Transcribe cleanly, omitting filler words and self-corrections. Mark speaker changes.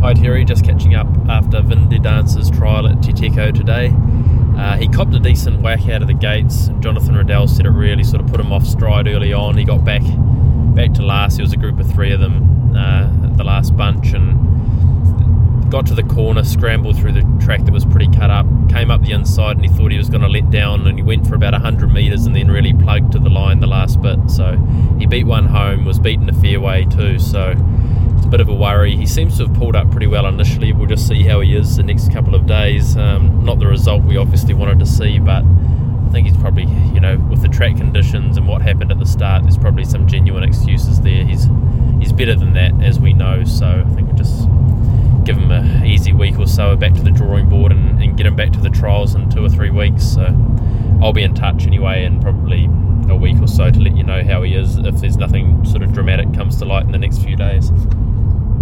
Speaker 1: Hi Terry, just catching up after Vin de Dance's trial at Te Teko today. He copped a decent whack out of the gates. Jonathan Riddell said it really sort of put him off stride early on. He got back to last. There was a group of three of them at the last bunch, and got to the corner, scrambled through the track that was pretty cut up, came up the inside, and he thought he was going to let down, and he went for about 100 metres and then really plugged to the line the last bit. So he beat one home, was beaten a fairway too, so it's a bit of a worry. He seems to have pulled up pretty well initially. We'll just see how he is the next couple of days. Not the result we obviously wanted to see, but I think he's probably, with the track conditions and what happened at the start, there's probably some genuine excuses there. He's better than that, as we know, so I think we'll just give him an easy week or so, back to the drawing board, and get him back to the trials in 2 or 3 weeks. So I'll be in touch anyway in probably a week or so to let you know how he is, if there's nothing sort of dramatic comes to light in the next few days.